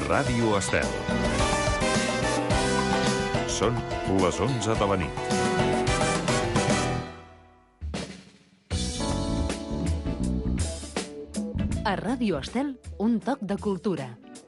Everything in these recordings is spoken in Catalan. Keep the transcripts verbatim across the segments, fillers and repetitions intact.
Ràdio Estel. Són les onze de la nit. A Ràdio Estel, un toc de cultura.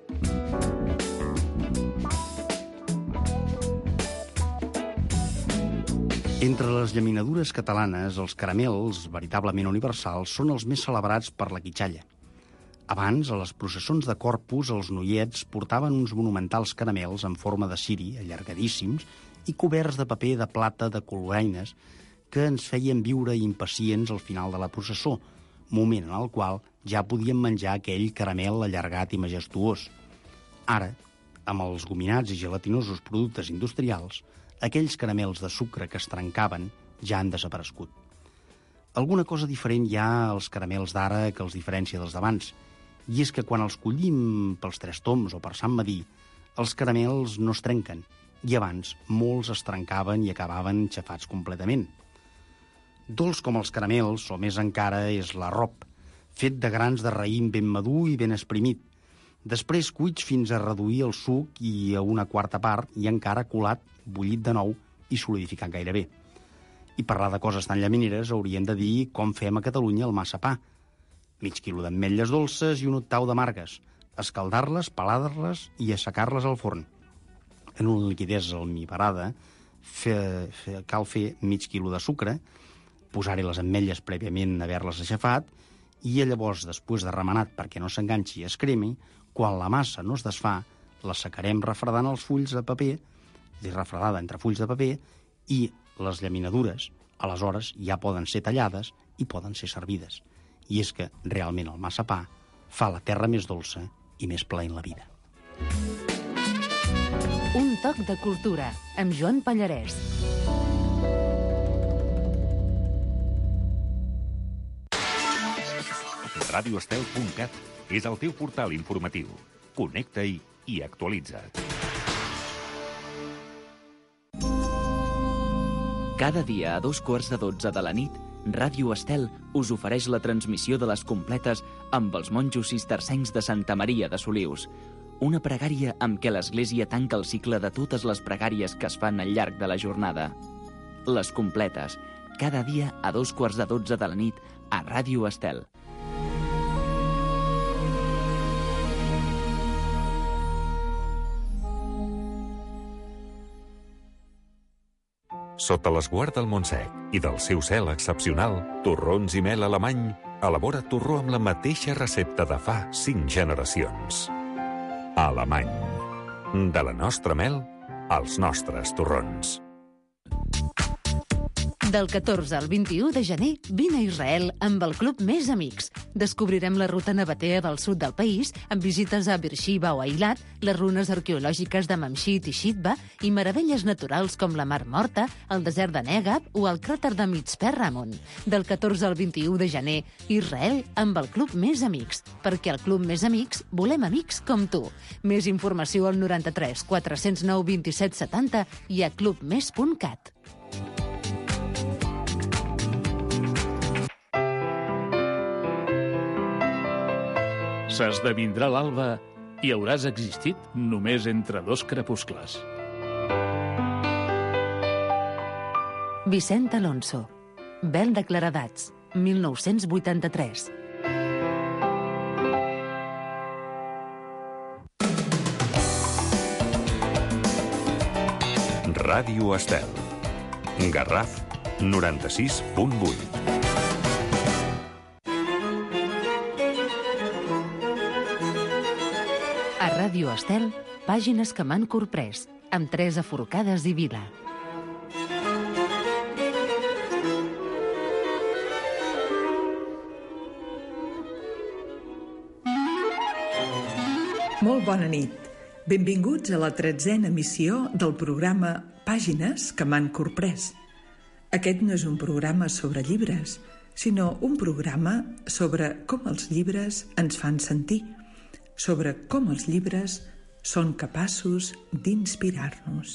Entre les llaminadures catalanes, els caramels, veritablement universals, són els més celebrats per la quitxalla. Abans, a les processons de Corpus, els noiets portaven uns monumentals caramels en forma de ciri, allargadíssims, i coberts de paper de plata de coloraines que ens feien viure impacients al final de la processó, moment en el qual ja podíem menjar aquell caramel allargat i majestuós. Ara, amb els gominats i gelatinosos productes industrials, aquells caramels de sucre que es trencaven ja han desaparegut. Alguna cosa diferent hi ha als caramels d'ara que els diferencia dels d'abans, i és que quan els collim pels Tres Tombs o per Sant Medir, els caramels no es trenquen, i abans molts es trencaven i acabaven xafats completament. Dolç com els caramels, o més encara, és l'arrop, fet de grans de raïm ben madur i ben esprimit, després cuits fins a reduir el suc i a una quarta part i encara colat, bullit de nou i solidificat gairebé. I parlar de coses tan llamineres hauríem de dir com fem a Catalunya el massapà. Mig quilo d'ametlles dolces i un octau d'amargues, escaldar-les, pelar-les i assecar-les al forn. En una liquidesa almibarada fe, fe, cal fer mig quilo de sucre, posar-hi les ametlles prèviament haver-les aixafat i llavors, després de remenat perquè no s'enganxi i es cremi, quan la massa no es desfà, la secarem refredant els fulls de paper, és dir, refredada entre fulls de paper, i les llaminadures, aleshores, ja poden ser tallades i poden ser servides. I és que, realment, el massapà fa la terra més dolça i més plaent la vida. Un toc de cultura, amb Joan Pallarès. radio estel punt cat és el teu portal informatiu. Connecta-hi i actualitza't. Cada dia a dos quarts de dotze de la nit, Ràdio Estel us ofereix la transmissió de les completes amb els monjos cistercencs de Santa Maria de Solius. Una pregària amb què l'Església tanca el cicle de totes les pregàries que es fan al llarg de la jornada. Les completes, cada dia a dos quarts de dotze de la nit a Ràdio Estel. Sota l'esguard del Montsec i del seu cel excepcional, Torrons i Mel Alemany elabora torró amb la mateixa recepta de fa cinc generacions. Alemany. De la nostra mel als nostres torrons. Del catorze al vint-i-u de gener, vine a Israel amb el Club Més Amics. Descobrirem la ruta nabatea del sud del país amb visites a Beersheba o Eilat, les runes arqueològiques de Mamshit i Shitba i meravelles naturals com la Mar Morta, el desert de Negab o el cràter de Mitzpe Ramon. Del catorze al vint-i-u de gener, Israel amb el Club Més Amics. Perquè al Club Més Amics volem amics com tu. Més informació al noranta-tres quatre-cents nou vint-i-set setanta i a clubmes punt cat. S'esdevindrà l'alba i hauràs existit només entre dos crepuscles. Vicent Alonso. Vel de claredats, mil nou-cents vuitanta-tres. Ràdio Estel. Garraf, noranta-sis punt vuit. A Ràdio Estel, pàgines que m'han corprès, amb Teresa Forcades i Vila. Molt bona nit. Benvinguts a la tretzena emissió del programa Pàgines que m'han corprès. Aquest no és un programa sobre llibres, sinó un programa sobre com els llibres ens fan sentir, sobre com els llibres són capaços d'inspirar-nos.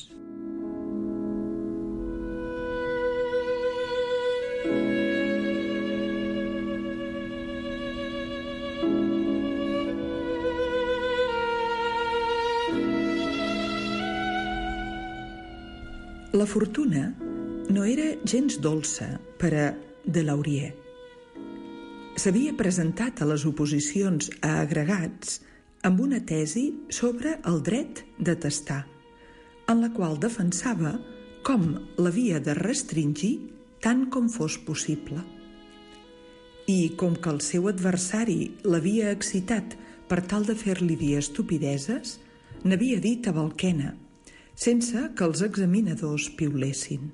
La fortuna no era gens dolça per a Delaurier. S'havia presentat a les oposicions a agregats amb una tesi sobre el dret de testar, en la qual defensava com l'havia de restringir tant com fos possible. I com que el seu adversari l'havia excitat per tal de fer-li dir estupideses, n'havia dit a Balquena, sense que els examinadors piulessin.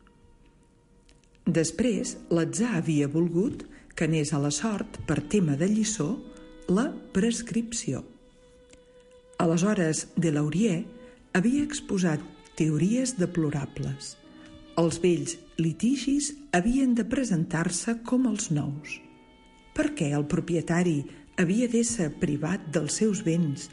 Després, l'atzar havia volgut que anés a la sort, per tema de lliçó, la prescripció. Aleshores, Delaurier havia exposat teories deplorables. Els vells litigis havien de presentar-se com els nous. Per què el propietari havia d'ésser privat dels seus béns?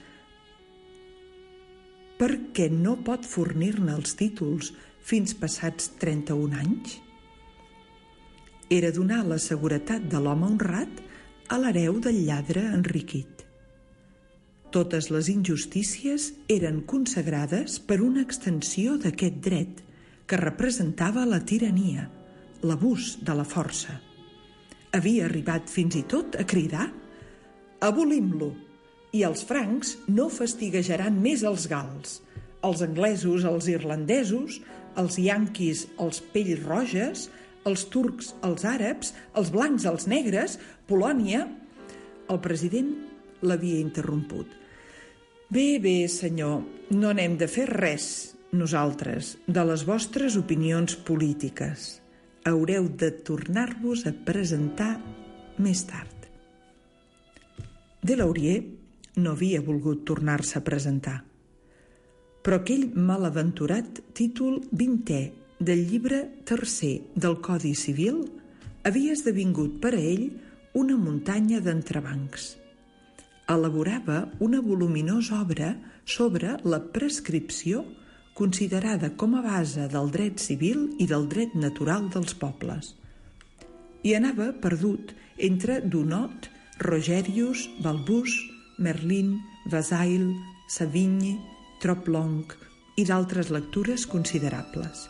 Per què no pot fornir-ne els títols fins passats trenta-un anys? Era donar la seguretat de l'home honrat a l'hereu del lladre enriquit. Totes les injustícies eren consagrades per una extensió d'aquest dret que representava la tirania, l'abús de la força. Havia arribat fins i tot a cridar «Abolim-lo, i els francs no fastiguejaran més els gals, els anglesos, els irlandesos, els yanquis, els pell-roges, els turcs, els àrabs, els blancs, els negres, Polònia...» El president l'havia interromput. «Bé, bé, senyor, no n'hem de fer res, nosaltres, de les vostres opinions polítiques. Haureu de tornar-vos a presentar més tard». Delaurier no havia volgut tornar-se a presentar, però aquell malaventurat títol vintè del llibre tercer del Codi Civil havia esdevingut per a ell una muntanya d'entrebancs. Elaborava una voluminosa obra sobre la prescripció considerada com a base del dret civil i del dret natural dels pobles. I anava perdut entre Dunot, Rogerius, Balbus, Merlin, Vasail, Savigny, Troplong i d'altres lectures considerables.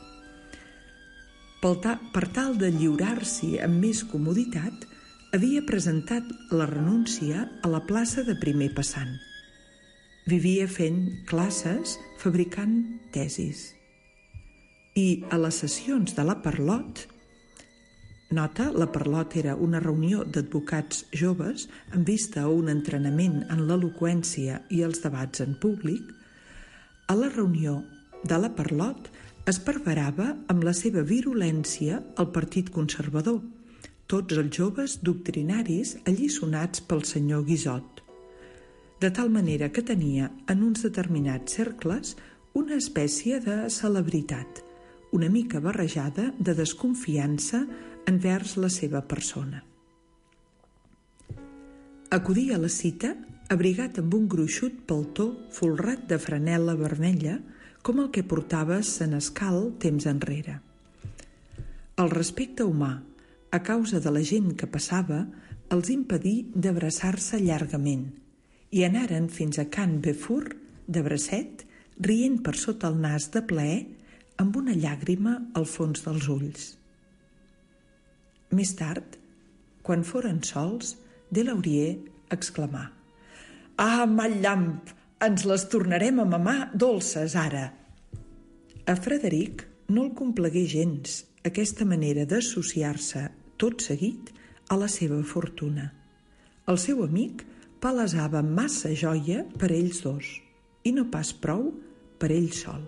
Per tal de lliurar-s'hi amb més comoditat, havia presentat la renúncia a la plaça de primer passant. Vivia fent classes, fabricant tesis. I a les sessions de la Parlot, nota, la Parlot era una reunió d'advocats joves amb vista a un entrenament en l'eloqüència i els debats en públic, a la reunió de la Parlot es perverava amb la seva virulència el Partit Conservador, tots els joves doctrinaris alliçonats pel senyor Guizot, de tal manera que tenia en uns determinats cercles una espècie de celebritat, una mica barrejada de desconfiança envers la seva persona. Acudia a la cita abrigat amb un gruixut paltó folrat de franel·la vermella com el que portava Senescal temps enrere. El respecte humà, a causa de la gent que passava, els impedí d'abraçar-se llargament i anaren fins a Can Befur, de bracet, rient per sota el nas de plaer, amb una llàgrima al fons dels ulls. Més tard, quan foren sols, Delaurier exclamà: «Ah, mal llamp! Ens les tornarem a mamar dolces, ara!» A Frederic no el complagué gens aquesta manera d'associar-se tot seguit a la seva fortuna. El seu amic palesava massa joia per ells dos i no pas prou per ell sol.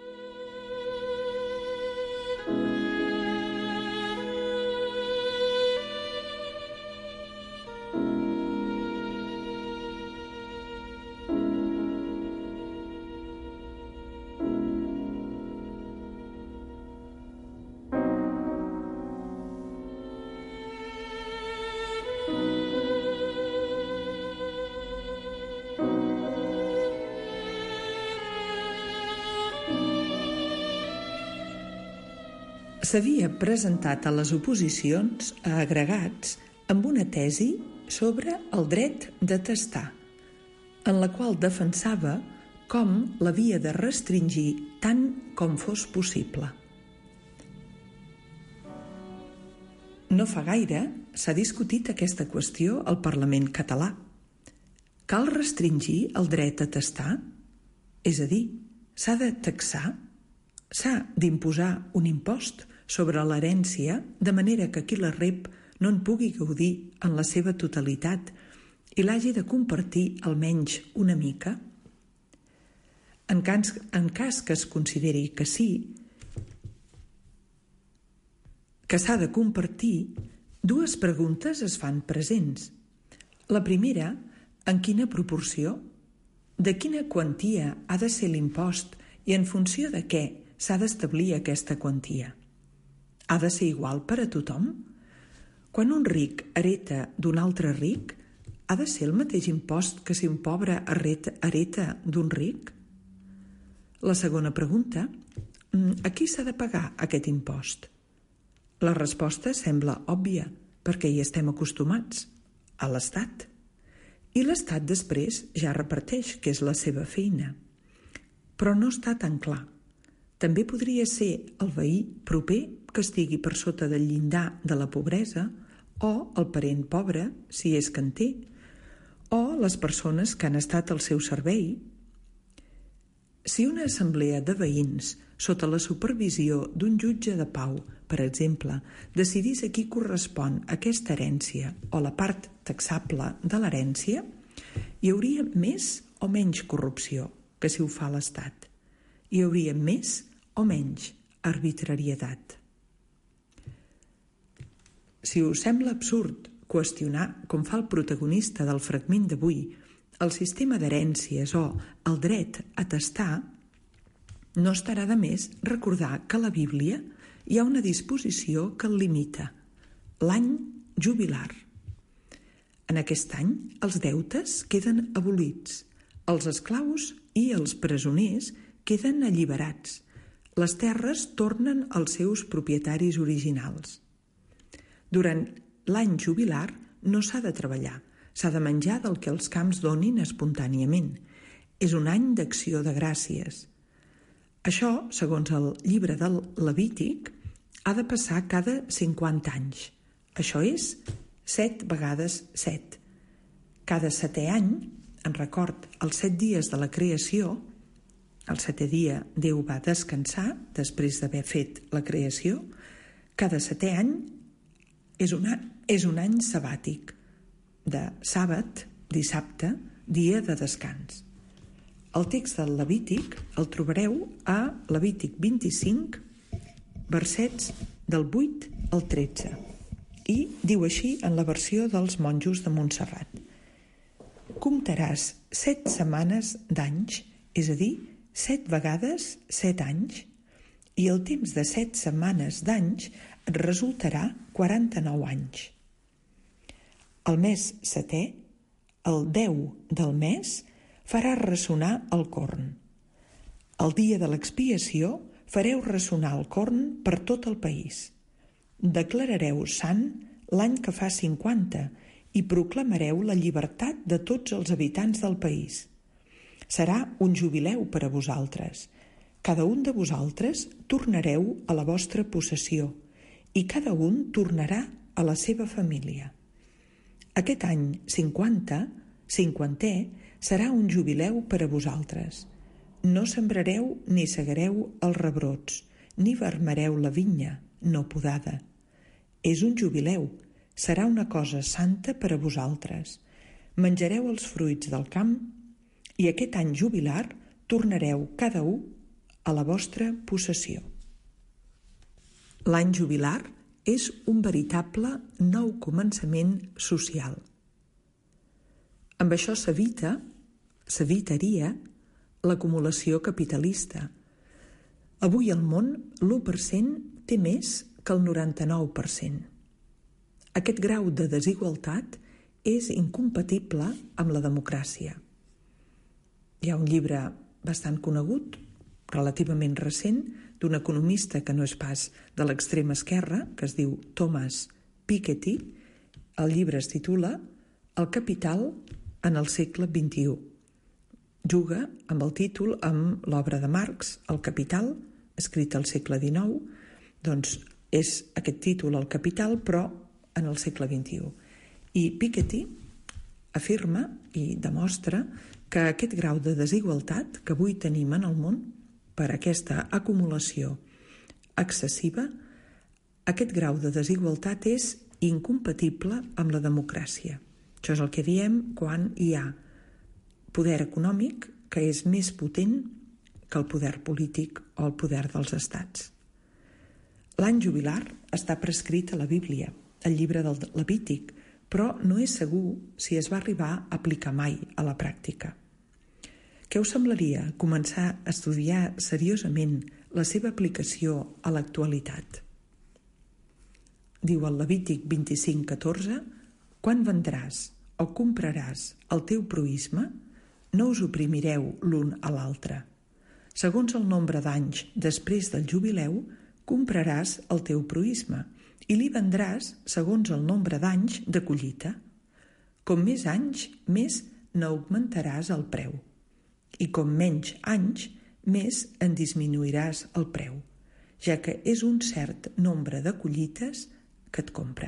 S'havia presentat a les oposicions a agregats amb una tesi sobre el dret de testar, en la qual defensava com l'havia de restringir tant com fos possible. No fa gaire s'ha discutit aquesta qüestió al Parlament català. Cal restringir el dret a testar? És a dir, s'ha de taxar? S'ha d'imposar un impost sobre l'herència de manera que qui la rep no en pugui gaudir en la seva totalitat i l'hagi de compartir almenys una mica? En cas, en cas que es consideri que sí, que s'ha de compartir, dues preguntes es fan presents. La primera, en quina proporció? De quina quantia ha de ser l'impost i en funció de què s'ha d'establir aquesta quantia? Ha de ser igual per a tothom? Quan un ric hereta d'un altre ric, ha de ser el mateix impost que si un pobre hereta, hereta d'un ric? La segona pregunta, a qui s'ha de pagar aquest impost? La resposta sembla òbvia, perquè hi estem acostumats, a l'Estat. I l'Estat després ja reparteix, que és la seva feina. Però no està tan clar. També podria ser el veí proper que estigui per sota del llindar de la pobresa, o el parent pobre, si és que en té, o les persones que han estat al seu servei. Si una assemblea de veïns, sota la supervisió d'un jutge de pau, per exemple, decidís a qui correspon aquesta herència o la part taxable de l'herència, hi hauria més o menys corrupció que si ho fa l'Estat. Hi hauria més o menys arbitrarietat. Si us sembla absurd qüestionar, com fa el protagonista del fragment d'avui, el sistema d'herències o el dret a testar, no estarà de més recordar que a la Bíblia hi ha una disposició que el limita, l'any jubilar. En aquest any, els deutes queden abolits, els esclaus i els presoners queden alliberats, les terres tornen als seus propietaris originals. Durant l'any jubilar no s'ha de treballar, s'ha de menjar del que els camps donin espontàniament. És un any d'acció de gràcies. Això, segons el llibre del Levític, ha de passar cada cinquanta anys. Això és set vegades set. Cada setè any, en record els set dies de la creació, el setè dia Déu va descansar després d'haver fet la creació, cada setè any és, una, és un any sabàtic, de sàbat, dissabte, dia de descans. El text del Levític el trobareu a Levític vint-i-cinc, versets del vuit al tretze, i diu així en la versió dels monjos de Montserrat. Comptaràs set setmanes d'anys, és a dir, set vegades set anys, i el temps de set setmanes d'anys et resultarà quaranta-nou anys. El mes setè, el deu del mes, farà ressonar el corn. El dia de l'expiació fareu ressonar el corn per tot el país. Declarareu sant l'any que fa cinquanta i proclamareu la llibertat de tots els habitants del país. Serà un jubileu per a vosaltres. Cada un de vosaltres tornareu a la vostra possessió i cada un tornarà a la seva família. Aquest any cinquanta, cinquantè, serà un jubileu per a vosaltres. No sembrareu ni segareu els rebrots, ni vermereu la vinya, no podada. És un jubileu, serà una cosa santa per a vosaltres. Menjareu els fruits del camp i aquest any jubilar tornareu cada un a la vostra possessió. L'any jubilar és un veritable nou començament social. Amb això s'evita, s'evitaria l'acumulació capitalista. Avui al món l'u per cent té més que el noranta-nou per cent. Aquest grau de desigualtat és incompatible amb la democràcia. Hi ha un llibre bastant conegut, relativament recent, d'un economista que no és pas de l'extrema esquerra, que es diu Thomas Piketty. El llibre es titula El capital en el segle vint-i-u. Juga amb el títol amb l'obra de Marx, El capital, escrit al segle dinou. Doncs és aquest títol, El capital, però en el segle vint-i-u. I Piketty afirma i demostra que aquest grau de desigualtat que avui tenim en el món, per aquesta acumulació excessiva, aquest grau de desigualtat és incompatible amb la democràcia. Això és el que diem quan hi ha poder econòmic que és més potent que el poder polític o el poder dels estats. L'any jubilar està prescrit a la Bíblia, al llibre del Levític, però no és segur si es va arribar a aplicar mai a la pràctica. Què us semblaria començar a estudiar seriosament la seva aplicació a l'actualitat? Diu el Levític vint-i-cinc catorze: quan vendràs o compraràs el teu proïsme, no us oprimireu l'un a l'altre. Segons el nombre d'anys després del jubileu, compraràs el teu proïsme i li vendràs segons el nombre d'anys de collita. Com més anys, més n'augmentaràs el preu. I com menys anys, més en disminuiràs el preu, ja que és un cert nombre de collites que et compra.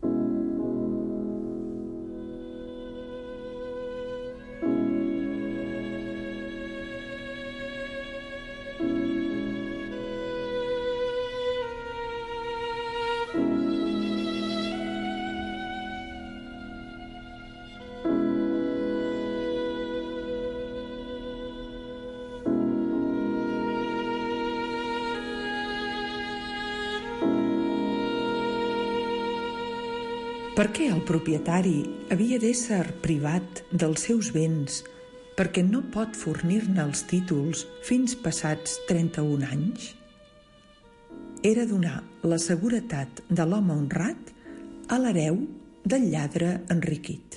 Per què el propietari havia d'ésser privat dels seus béns perquè no pot fornir-ne els títols fins passats trenta-un anys? Era donar la seguretat de l'home honrat a l'hereu del lladre enriquit.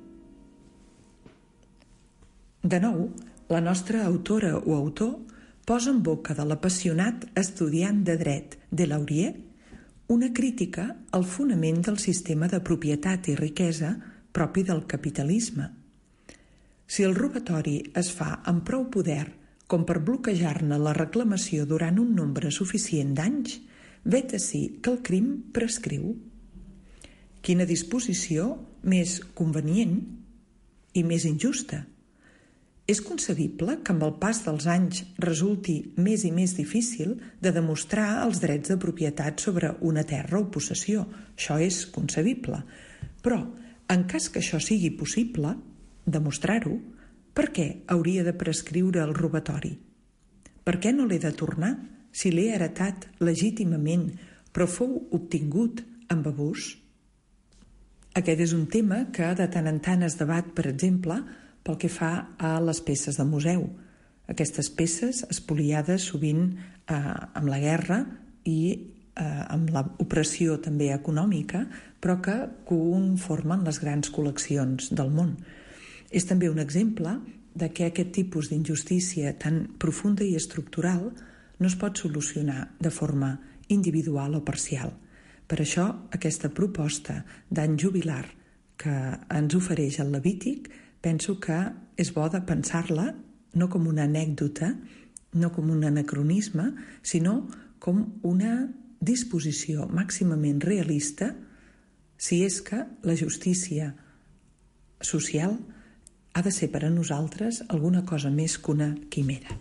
De nou, la nostra autora o autor posa en boca de l'apassionat estudiant de dret Delaurier una crítica al fonament del sistema de propietat i riquesa propi del capitalisme. Si el robatori es fa amb prou poder com per bloquejar-ne la reclamació durant un nombre suficient d'anys, vet ací que el crim prescriu. Quina disposició més convenient i més injusta! És concebible que amb el pas dels anys resulti més i més difícil de demostrar els drets de propietat sobre una terra o possessió. Això és concebible. Però, en cas que això sigui possible, demostrar-ho, per què hauria de prescriure el robatori? Per què no l'he de tornar si l'he heretat legítimament, però fou obtingut amb abús? Aquest és un tema que de tant en tant es debat, per exemple, pel que fa a les peces de museu. Aquestes peces espoliades sovint eh, amb la guerra i eh, amb l'opressió també econòmica, però que conformen les grans col·leccions del món. És també un exemple de que aquest tipus d'injustícia tan profunda i estructural no es pot solucionar de forma individual o parcial. Per això, aquesta proposta d'any jubilar que ens ofereix el Levític, penso que és bo de pensar-la no com una anècdota, no com un anacronisme, sinó com una disposició màximament realista si és que la justícia social ha de ser per a nosaltres alguna cosa més que una quimera.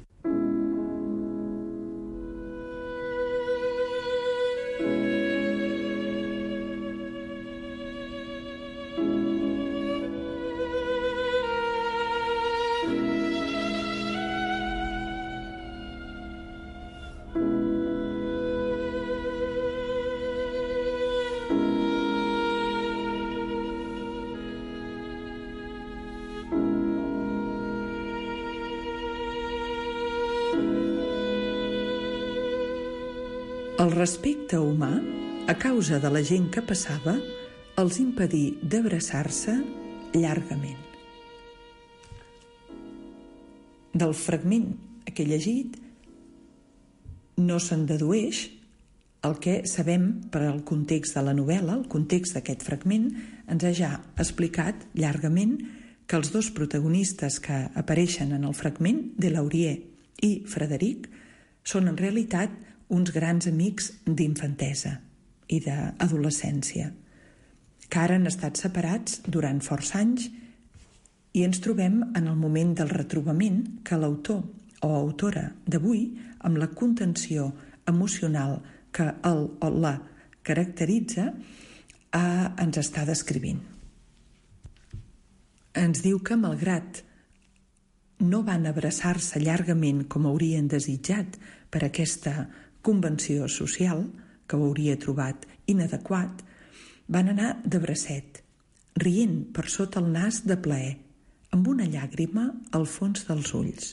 El respecte humà, a causa de la gent que passava, els impedí d'abraçar-se llargament. Del fragment que he llegit no se'n dedueix el que sabem per al context de la novel·la. El context d'aquest fragment ens ha ja explicat llargament que els dos protagonistes que apareixen en el fragment, Delaurier i Frederic, són en realitat uns grans amics d'infantesa i d'adolescència. que ara han estat separats durant força anys i ens trobem en el moment del retrobament que l'autor o autora d'avui, amb la contenció emocional que el o la caracteritza, eh, ens està descrivint. Ens diu que, malgrat no van abraçar-se llargament com haurien desitjat per aquesta convenció social, que ho hauria trobat inadequat, van anar de bracet, rient per sota el nas de plaer, amb una llàgrima al fons dels ulls.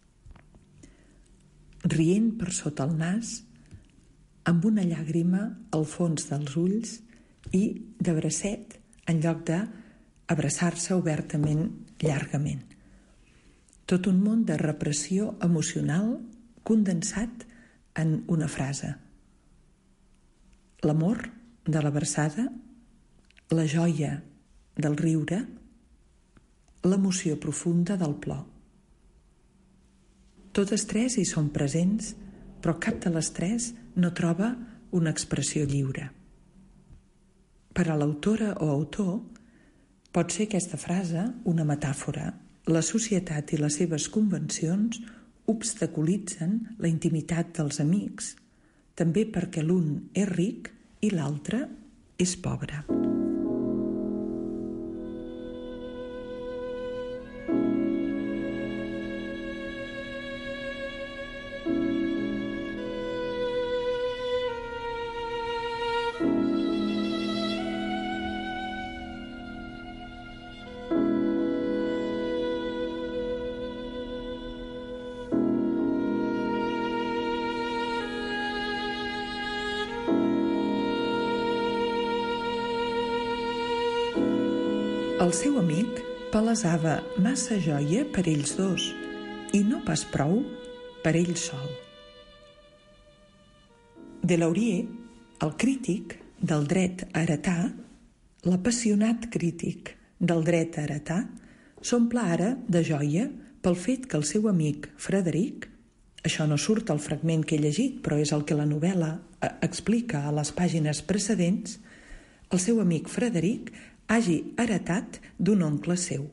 Rient per sota el nas, amb una llàgrima al fons dels ulls i de bracet en lloc d'abraçar-se obertament llargament. Tot un món de repressió emocional condensat en una frase. L'amor de l'abraçada, la joia del riure, l'emoció profunda del plor. Totes tres hi són presents, però cap de les tres no troba una expressió lliure. Per a l'autora o autor, pot ser aquesta frase una metàfora. La societat i les seves convencions obstaculitzen la intimitat dels amics, també perquè l'un és ric i l'altre és pobre. El seu amic palesava massa joia per ells dos i no pas prou per ell sol. Delaurier, el crític del dret a heretar, l'apassionat crític del dret a heretar, s'omple ara de joia pel fet que el seu amic Frederic, això no surt al fragment que he llegit, però és el que la novel·la explica a les pàgines precedents, el seu amic Frederic hagi heretat d'un oncle seu.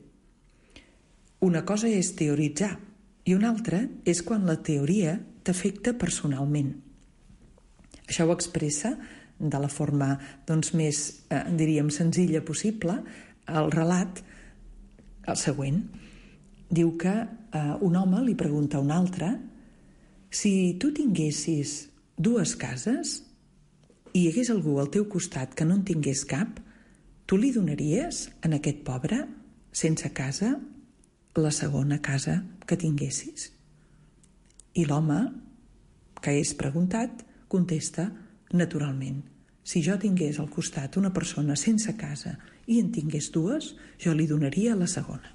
Una cosa és teoritzar i una altra és quan la teoria t'afecta personalment. Això ho expressa de la forma doncs, més, eh, diríem, senzilla possible el relat, el següent. Diu que eh, un home li pregunta a un altre: si tu tinguessis dues cases i hi hagués algú al teu costat que no en tingués cap, tu li donaries a aquest pobre, sense casa, la segona casa que tinguessis? I l'home, que és preguntat, contesta naturalment: si jo tingués al costat una persona sense casa i en tingués dues, jo li donaria la segona.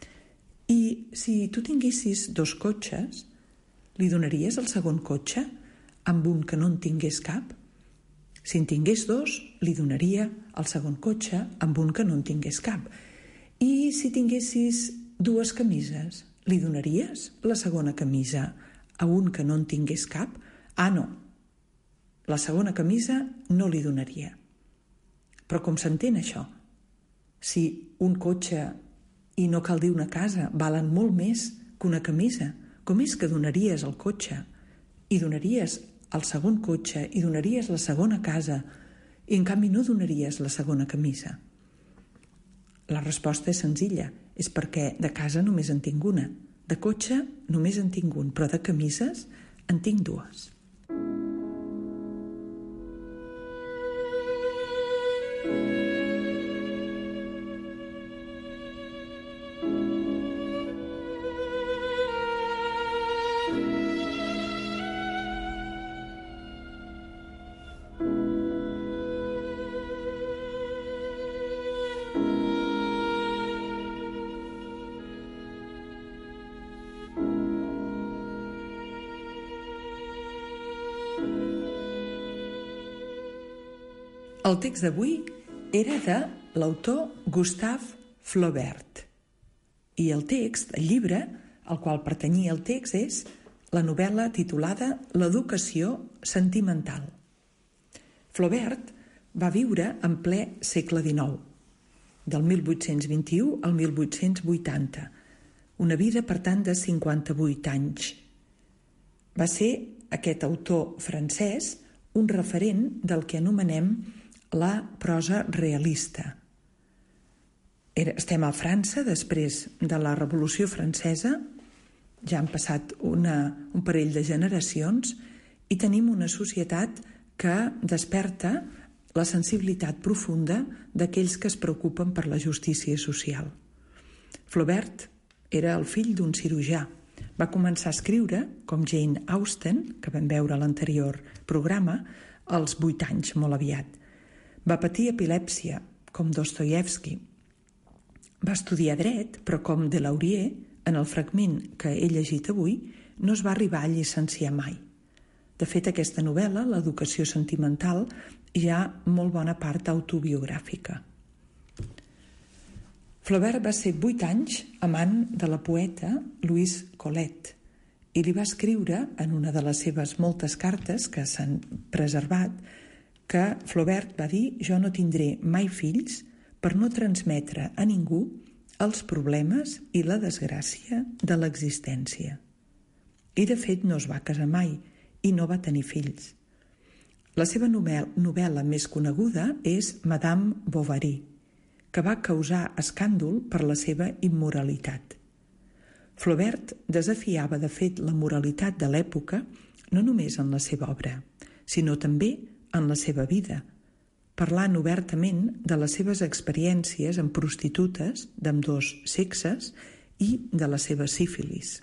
I si tu tinguessis dos cotxes, li donaries el segon cotxe amb un que no en tingués cap? Si en tingués dos, li donaria el segon cotxe amb un que no en tingués cap. I si tinguessis dues camises, li donaries la segona camisa a un que no en tingués cap? Ah, no. La segona camisa no li donaria. Però com s'entén això? Si un cotxe i no cal dir una casa valen molt més que una camisa, com és que donaries el cotxe i donaries el segon cotxe i donaries la segona casa i en canvi no donaries la segona camisa? La resposta és senzilla, és perquè de casa només en tinc una, de cotxe només en tinc un, però de camises en tinc dues. El text d'avui era de l'autor Gustave Flaubert. I el text, el llibre, al qual pertanyia el text, és la novel·la titulada L'educació sentimental. Flaubert va viure en ple segle dinou, del mil vuit-cents vint-i-u al mil vuit-cents vuitanta. Una vida, per tant, de cinquanta-vuit anys. Va ser aquest autor francès un referent del que anomenem la prosa realista. Era, estem a França, després de la Revolució Francesa, ja han passat una, un parell de generacions i tenim una societat que desperta la sensibilitat profunda d'aquells que es preocupen per la justícia social. Flaubert era el fill d'un cirurgià. Va començar a escriure, com Jane Austen, que vam veure a l'anterior programa, als vuit anys, molt aviat. Va patir epilèpsia, com Dostoievski. Va estudiar dret, però com Delaurier, en el fragment que he llegit avui, no es va arribar a llicenciar mai. De fet, aquesta novel·la, l'educació sentimental, hi ha molt bona part autobiogràfica. Flaubert va ser vuit anys amant de la poeta Louise Colette i li va escriure en una de les seves moltes cartes que s'han preservat que Flaubert va dir: «Jo no tindré mai fills per no transmetre a ningú els problemes i la desgràcia de l'existència». I de fet no es va casar mai i no va tenir fills. La seva novel·la més coneguda és Madame Bovary, que va causar escàndol per la seva immoralitat. Flaubert desafiava de fet la moralitat de l'època no només en la seva obra, sinó també en la seva vida, parlant obertament de les seves experiències amb prostitutes d'ambdós sexes i de la seva sífilis.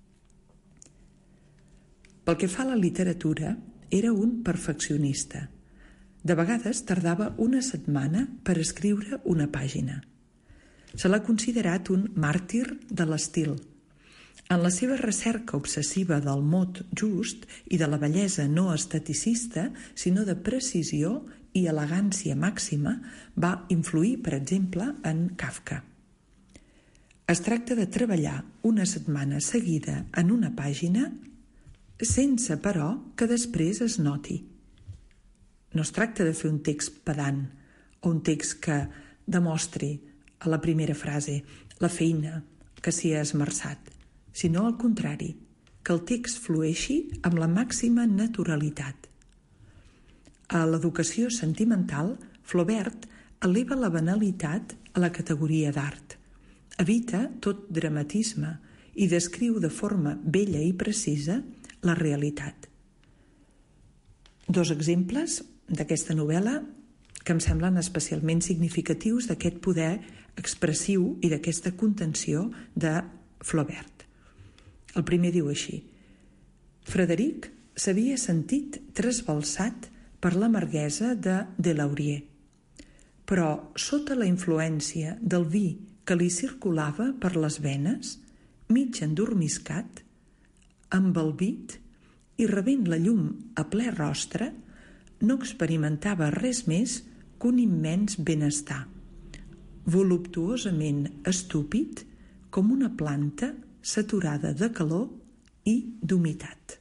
Pel que fa a la literatura, era un perfeccionista. De vegades tardava una setmana per escriure una pàgina. Se l'ha considerat un màrtir de l'estil. En la seva recerca obsessiva del mot just i de la bellesa no esteticista, sinó de precisió i elegància màxima, va influir, per exemple, en Kafka. Es tracta de treballar una setmana seguida en una pàgina sense, però, que després es noti. No es tracta de fer un text pedant o un text que demostri a la primera frase la feina que s'hi ha esmerçat, sinó al contrari, que el text flueixi amb la màxima naturalitat. A l'educació sentimental, Flaubert eleva la banalitat a la categoria d'art, evita tot dramatisme i descriu de forma bella i precisa la realitat. Dos exemples d'aquesta novel·la que em semblen especialment significatius d'aquest poder expressiu i d'aquesta contenció de Flaubert. El primer diu així: Frederic s'havia sentit trasbalsat per l'amarguesa de Delaurier, però sota la influència del vi que li circulava per les venes, mig endormiscat, embalbit i rebent la llum a ple rostre, no experimentava res més que un immens benestar, voluptuosament estúpid com una planta saturada de calor i d'humitat.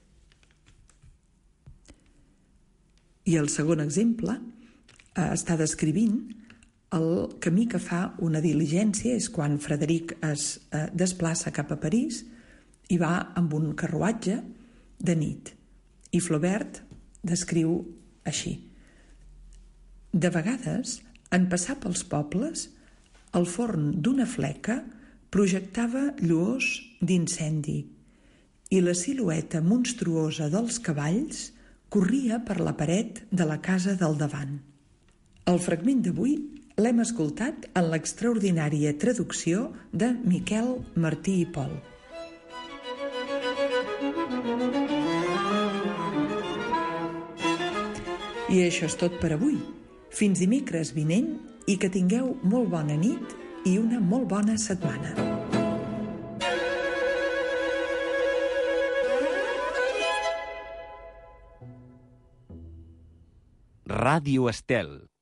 I el segon exemple eh, està descrivint el camí que fa una diligència, és quan Frederic es eh, desplaça cap a París i va amb un carruatge de nit. I Flaubert descriu així: de vegades, en passar pels pobles, el forn d'una fleca projectava lluors d'incendi i la silueta monstruosa dels cavalls corria per la paret de la casa del davant. El fragment d'avui l'hem escoltat en l'extraordinària traducció de Miquel Martí i Pol. I això és tot per avui. Fins dimecres vinent i que tingueu molt bona nit i una molt bona setmana. Ràdio Estel.